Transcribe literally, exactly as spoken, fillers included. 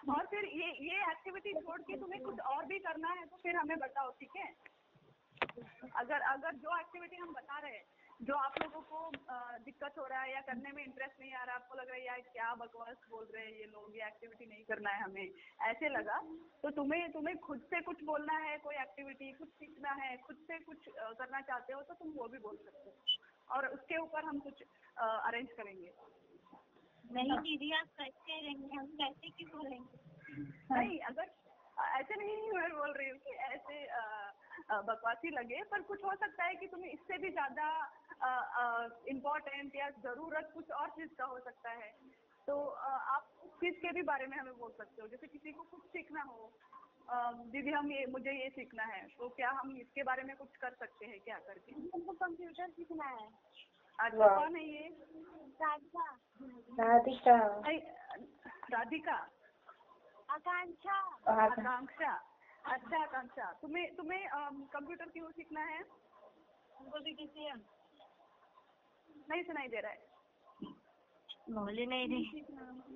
और फिर ये ये एक्टिविटी छोड़ के तुम्हें कुछ और भी करना है तो फिर हमें बताओ, ठीक है? अगर अगर जो एक्टिविटी हम बता रहे हैं, जो आप लोगों को दिक्कत हो रहा है या करने में इंटरेस्ट नहीं आ रहा, आपको लग रहा है यार क्या बकवास बोल रहे हैं ये लोग, ये एक्टिविटी नहीं करना है हमें, ऐसे लगा, तो तुम्हें तुम्हें खुद से कुछ बोलना है, कोई एक्टिविटी कुछ सीखना है, खुद से कुछ करना चाहते हो तो तुम वो भी बोल सकते हो और उसके ऊपर हम कुछ अरेंज करेंगे। नहीं दीदी, आप कैसे रहेंगे, हम कैसे क्यों बोलेंगे? नहीं, अगर ऐसे नहीं मैं बोल रही हूँ कि ऐसे बकवासी लगे, पर कुछ हो सकता है कि तुम्हें इससे भी ज्यादा इम्पोर्टेंट या जरूरत कुछ और चीज का हो सकता है, तो आ, आप उस चीज के भी बारे में हमें बोल सकते हो। जैसे किसी को कुछ सीखना हो, दीदी हम ये मुझे ये सीखना है, तो क्या हम इसके बारे में कुछ कर सकते हैं क्या करके? हमको कंप्यूटर सीखना है। अच्छा, कौन है ये? राधिका। राधिका राधिका आकांक्षा। आकांक्षा अच्छा आकांक्षा, तुम्हें तुम्हें कंप्यूटर क्यों सीखना है? हमको भी किसी नहीं सुनाई दे रहा है, बोले नहीं रही।